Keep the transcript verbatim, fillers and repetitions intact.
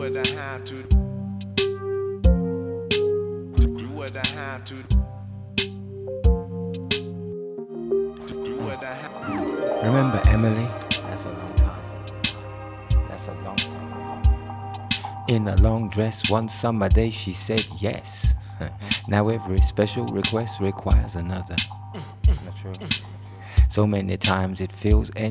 what I have to do. Do what I have to do. Do what I have to do. Remember Emily? That's a long time. That's a long time. In a long dress, one summer day she said yes. Now every special request requires another. So many times it feels